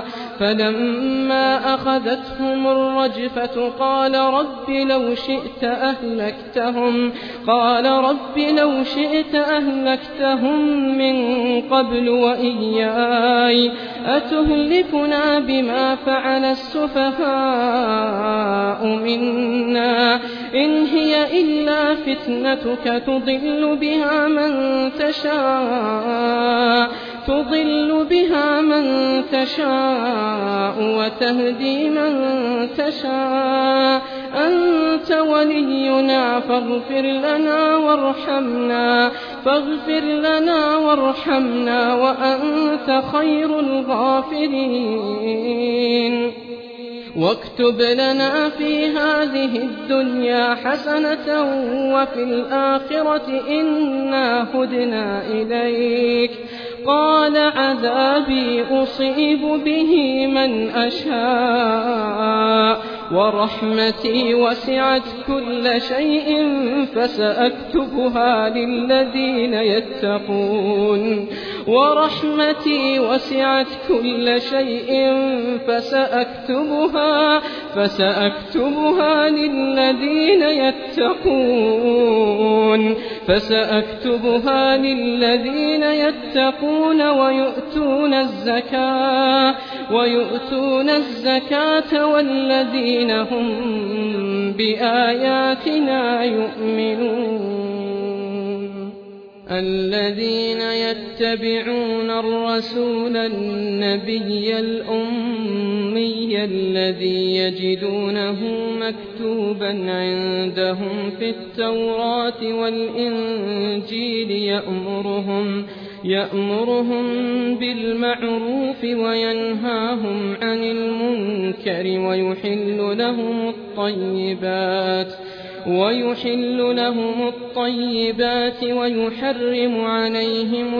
فلما أخذتهم الرجفة قال رب لو شئت أهلكتهم قال رب لو شئت أهلكتهم من قبل وإياي أتهلكنا بما فعل السفهاء منا إن هي إلا فتنتك تضل بها من تشاء تضل بها من تشاء وتهدي من تشاء أنت ولينا فاغفر لنا وارحمنا فاغفر لنا وارحمنا وأنت خير الغافرين. واكتب لنا في هذه الدنيا حسنة وفي الآخرة إنا هدنا إليك قال عذابي أصيب به من أشاء ورحمتي وسعت كل شيء فسأكتبها للذين يتقون ورحمتي وسعت كل شيء فسأكتبها فسأكتبها للذين يتقون فسأكتبها للذين يتقون ويؤتون الزكاة ويؤتون الزكاة والذين هم بآياتنا يؤمنون الذين يتبعون الرسول النبي الأمي الذي يجدونه مكتوبا عندهم في التوراة والإنجيل يأمرهم يأمرهم بالمعروف وينهاهم عن المنكر ويحل لهم الطيبات ويحل لهم الطيبات ويحرم عليهم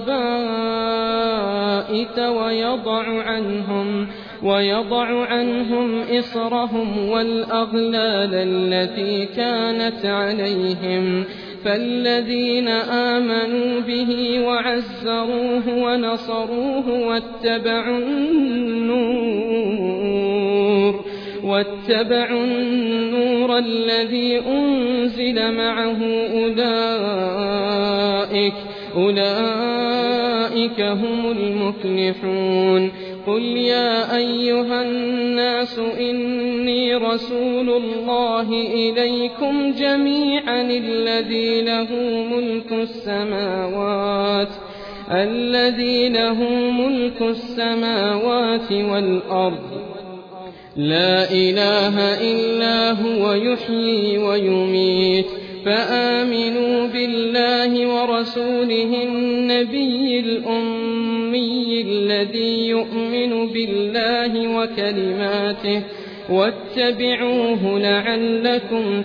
الخبائث ويضع عنهم ويضع عنهم إصرهم والأغلال التي كانت عليهم فالذين آمنوا به وعزروه ونصروه واتبعوا النور واتبعوا النور الذي أنزل معه أولئك أولئك هم المفلحون قل يا أيها الناس إني رسول الله إليكم جميعا الذي له ملك السماوات الذي له ملك السماوات والأرض لا إله إلا هو يحيي ويميت فآمنوا بالله ورسوله النبي الأمي الذي يؤمن بالله وكلماته واتبعوه لعلكم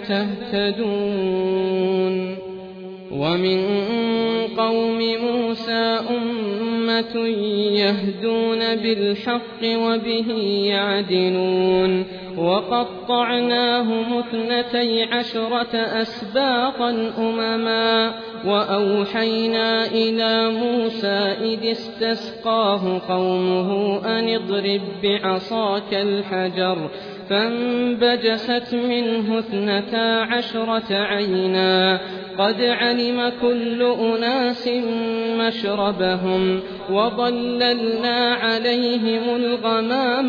تهتدون ومن قوم موسى أمة يهدون بالحق وبه يعدلون وقطعناهم اثنتي عشرة أسباطا أمما وأوحينا إلى موسى إذ استسقاه قومه أن اضرب بعصاك الحجر فانبجست منه اثنتا عشرة عينا قد علم كل أناس مشربهم وظللنا عليهم الغمام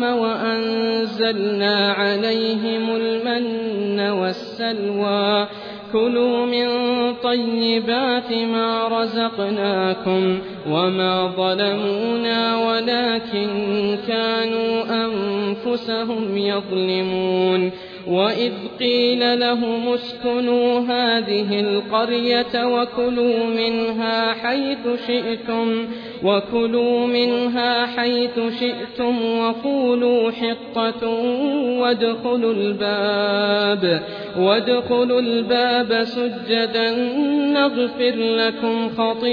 وأنزلنا عليهم المن والسلوى كلوا من طيبات ما رزقناكم وما ظلمونا ولكن كانوا أنفسهم يظلمون وإذ قيل لهم اسكنوا هذه القرية وكلوا منها حيث شئتم وكلوا منها حيث شئتم وقولوا حطة وادخلوا الباب وادخلوا الباب سجدا نغفر لكم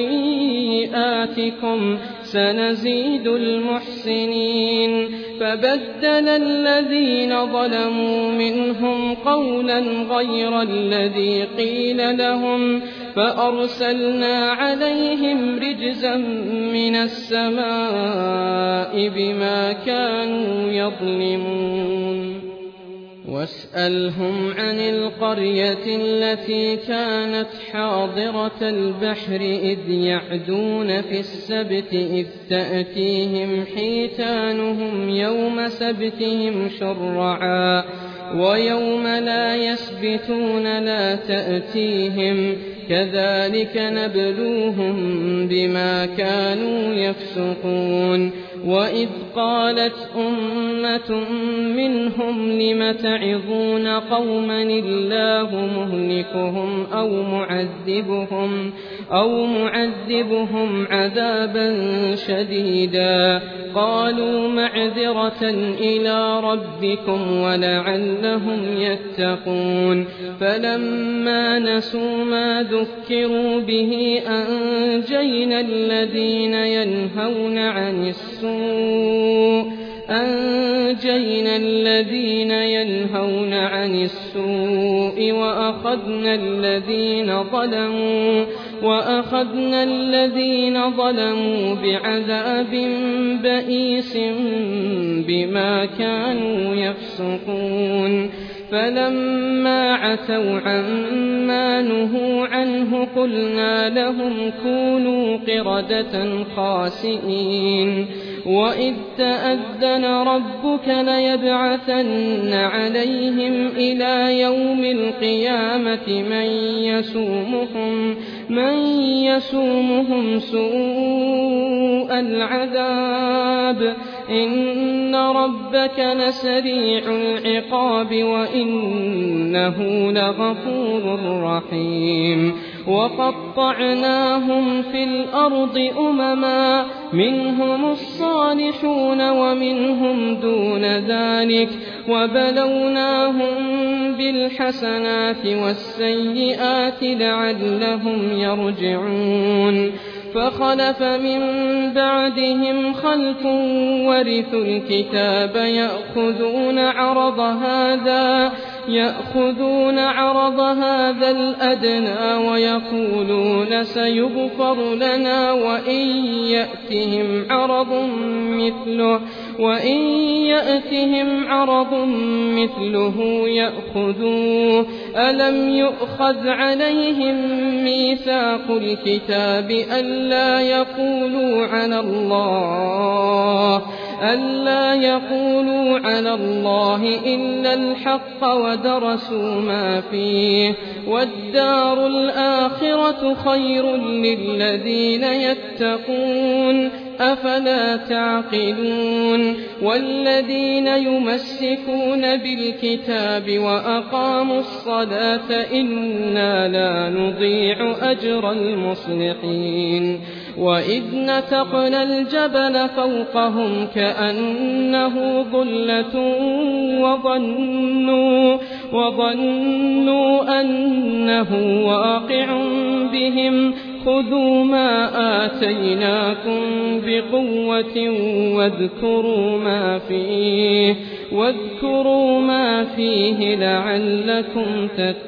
خطيئاتكم سنزيد المحسنين فبدل الذين ظلموا منهم قولا غير الذي قيل لهم فأرسلنا عليهم رجزا من السماء بما كانوا يظلمون واسألهم عن القرية التي كانت حاضرة البحر إذ يعدون في السبت إذ تأتيهم حيتانهم يوم سبتهم شرعا ويوم لا يسبتون لا تأتيهم كذلك نبلوهم بما كانوا يفسقون وإذ قالت أمة منهم لم تعظون قوما الله مهلكهم أو معذبهم أو معذبهم عذابا شديدا قالوا معذرة إلى ربكم ولعلهم يتقون فلما نسوا ما ذكروا به أنجينا الذين ينهون عن السوء أنجينا الذين ينهون عن السوء وأخذنا الذين ظلموا وأخذنا الذين ظلموا بعذاب بئيس بما كانوا يفسقون فلما عتوا عما نهوا عنه قلنا لهم كونوا قردة خاسئين وإذ تأذن ربك ليبعثن عليهم إلى يوم القيامة من يسومهم من يسومهم سوء العذاب إن ربك لسريع العقاب وإنه لغفور رحيم وقطعناهم في الأرض أمما منهم الصالحون ومنهم دون ذلك وبلوناهم بالحسنات والسيئات لعلهم يرجعون فخلف من بعدهم خلف ورثوا الكتاب يأخذون عرض هذا يأخذون عرض هذا الأدنى ويقولون سيغفر لنا وإن يأتهم عرض مثله وإن يأتهم عرض مثله يأخذوه ألم يؤخذ عليهم ميثاق الكتاب ألا يقولوا على الله ألا يقولوا على الله إلا الحق ودرسوا ما فيه والدار الآخرة خير للذين يتقون أفلا تعقلون والذين يمسكون بالكتاب وأقاموا الصلاة إنا لا نضيع أجر المصلحين وإذ نتقنا الجبل فوقهم كأنه ظلة وظنوا, وظنوا أنه واقع بهم خذوا ما آتيناكم بقوة واذكروا ما فيه واذكروا ما فيه لعلكم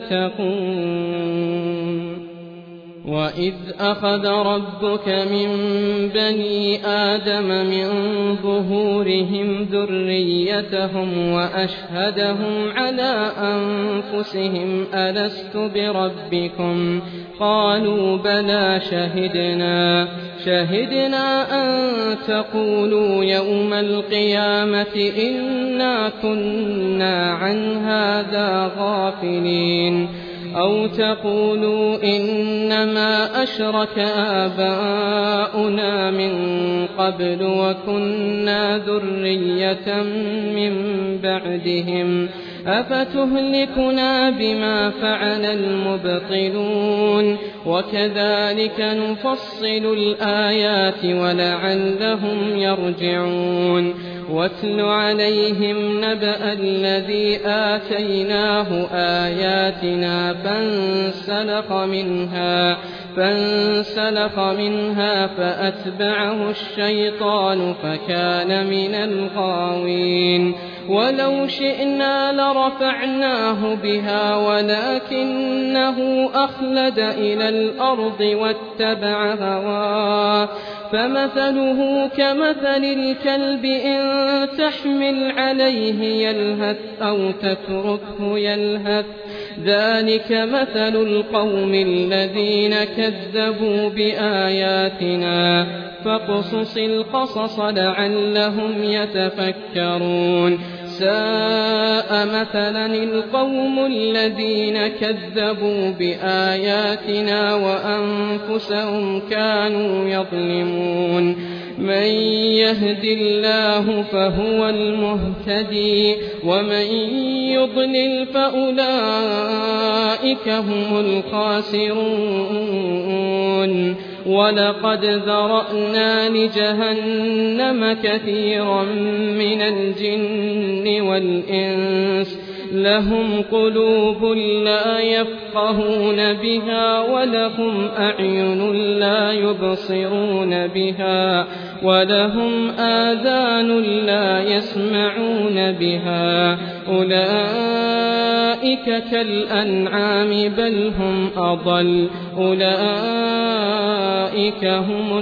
تتقون وإذ أخذ ربك من بني آدم من ظهورهم ذريتهم وأشهدهم على أنفسهم ألست بربكم قالوا بلى شهدنا شهدنا أن تقولوا يوم القيامة إنا كنا عن هذا غافلين أو تقولوا إنما أشرك آباؤنا من قبل وكنا ذرية من بعدهم أفتهلكنا بما فعل المبطلون وكذلك نفصل الآيات ولعلهم يرجعون واتل عليهم نبأ الذي آتيناه آياتنا فانسلخ منها فانسلخ منها فأتبعه الشيطان فكان من الغاوين ولو شئنا لرفعناه بها ولكنه أخلد إلى الأرض واتبع هواه فمثله كمثل الكلب إن تحمل عليه يلهث أو تتركه يلهث ذلك مثل القوم الذين كذبوا بآياتنا فاقصص القصص لعلهم يتفكرون ساء مثلا القوم الذين كذبوا بآياتنا وأنفسهم كانوا يظلمون من يهد الله فهو المهتدي ومن يضلل فأولئك هم الخاسرون ولقد ذرأنا لجهنم كثيرا من الجن والإنس لهم قلوب لا يفقهون بها ولهم أعين لا يبصرون بها ولهم آذان لا يسمعون بها أولئك كالأنعام بل هم أضل أولئك هم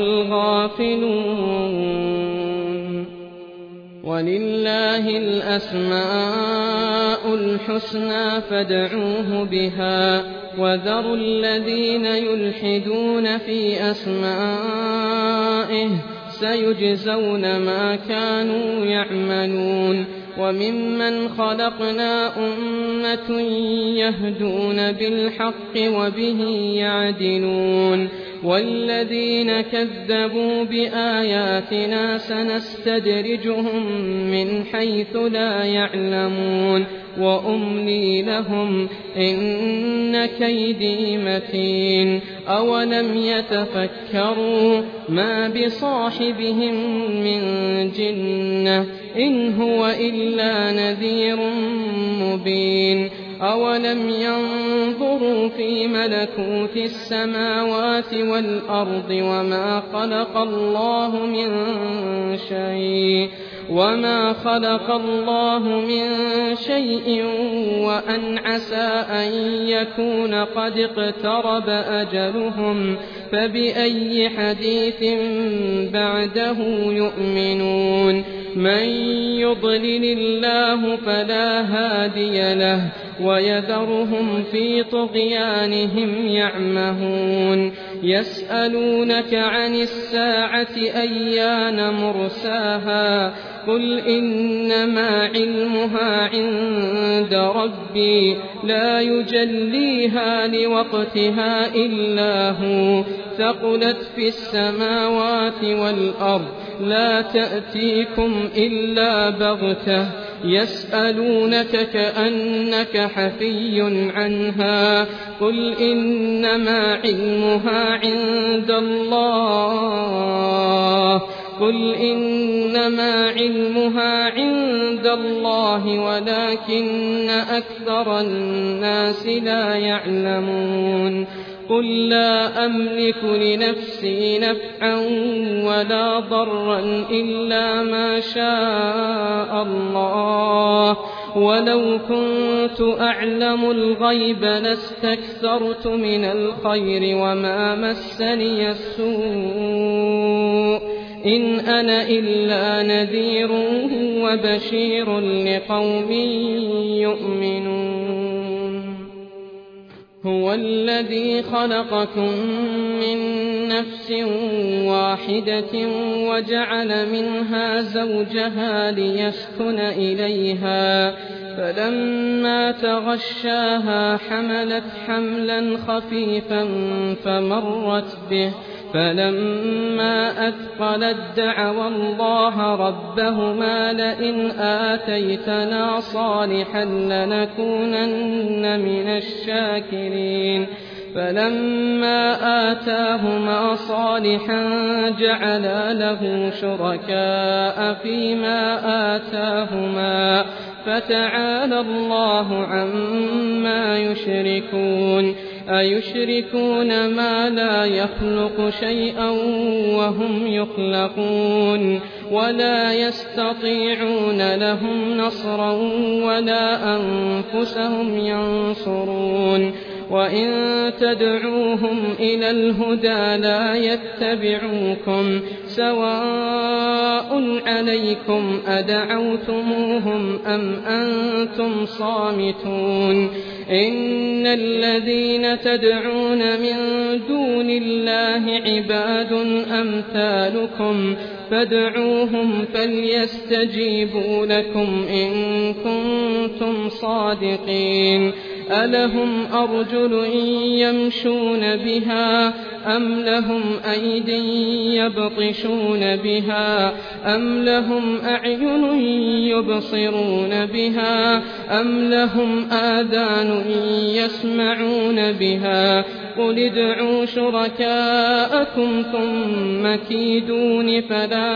الغافلون ولله الأسماء الحسنى فادعوه بها وذروا الذين يلحدون في أسمائه سيجزون ما كانوا يعملون وممن خلقنا أمة يهدون بالحق وبه يعدلون والذين كذبوا بآياتنا سنستدرجهم من حيث لا يعلمون وأملي لهم إن كيدي متين أولم يتفكروا ما بصاحبهم من جنة إن هو إلا نذير مبين أولم ينظروا في ملكوت السماوات والأرض وما خلق الله من شيء وما خلق الله من شيء وأن عسى أن يكون قد اقترب أجلهم فبأي حديث بعده يؤمنون من يضلل الله فلا هادي له ويذرهم في طغيانهم يعمهون يسألونك عن الساعة أيان مرساها قل إنما علمها عند ربي لا يجليها لوقتها إلا هو ثقلت في السماوات والأرض لا تأتيكم إلا بغتة يسألونك كأنك حفي عنها قل إنما علمها عند الله قل إنما علمها عند الله ولكن أكثر الناس لا يعلمون قل لا أملك لنفسي نفعا ولا ضرا إلا ما شاء الله ولو كنت أعلم الغيب لاستكثرت من الخير وما مسني السوء إن أنا إلا نذير وبشير لقوم يؤمنون هو الذي خلقكم من نفس واحدة وجعل منها زوجها ليسكن إليها فلما تغشاها حملت حملا خفيفا فمرت به فلما أثقلت دعوا الله ربهما لئن آتيتنا صالحا لنكونن من الشاكرين فلما آتاهما صالحا جعلا له شركاء فيما آتاهما فتعالى الله عما يشركون أيشركون ما لا يخلق شيئا وهم يخلقون ولا يستطيعون لهم نصرا ولا أنفسهم ينصرون وإن تدعوهم إلى الهدى لا يتبعوكم سواء عليكم أدعوتموهم أم أنتم صامتون إن الذين تدعون من دون الله عباد أمثالكم فادعوهم فليستجيبوا لكم إن كنتم صادقين ألهم أرجل يمشون بها أم لهم أيد يبطشون بها أم لهم أعين يبصرون بها أم لهم آذان يسمعون بها قل ادعوا شركاءكم ثم كيدون فلا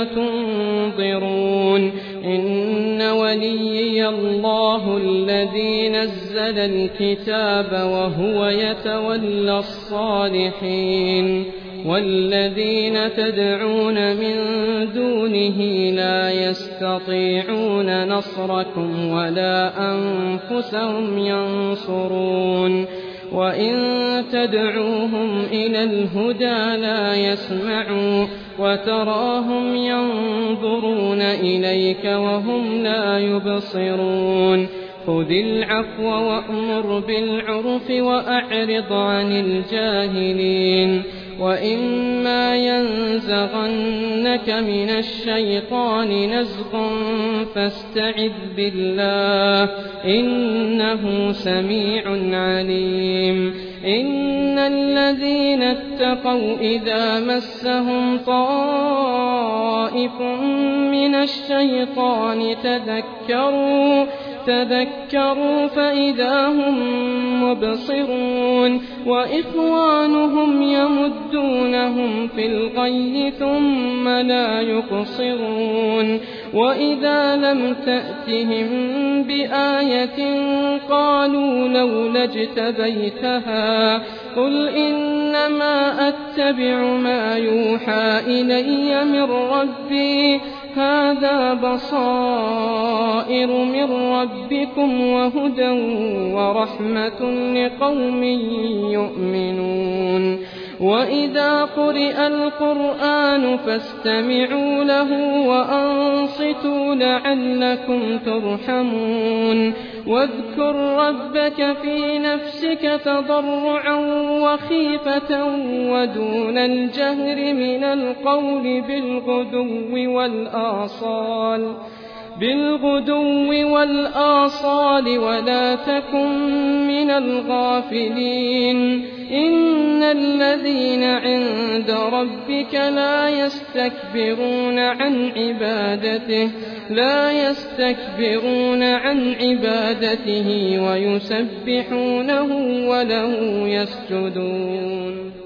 تنظرون إن وليي الله الذي نزل الكتاب وهو يتولى الصالحين والذين تدعون من دونه لا يستطيعون نصركم ولا أنفسهم ينصرون وإن تدعوهم إلى الهدى لا يسمعوا وتراهم ينظرون إليك وهم لا يبصرون خذ العفو وأمر بالعرف وأعرض عن الجاهلين وإما ينزغنك من الشيطان نزغ فاستعذ بالله إنه سميع عليم إن الذين اتقوا إذا مسهم طائف من الشيطان تذكروا تذكروا فإذا هم مبصرون وإخوانهم يمدونهم في الغي ثم لا يقصرون وإذا لم تأتهم بآية قالوا لولا اجتبيتها قل إنما أتبع ما يوحى إلي من ربي هذا بصائر من ربكم وهدى ورحمة لقوم يؤمنون وإذا قرئ القرآن فاستمعوا له وأنصتوا لعلكم ترحمون واذكر ربك في نفسك تضرعا وخيفة ودون الجهر من القول بالغدو والآصال بالغدو والآصال ولا تكن من الغافلين إن الذين عند ربك لا يستكبرون عن عبادته لا يستكبرون عن عبادته ويسبحونه وله يسجدون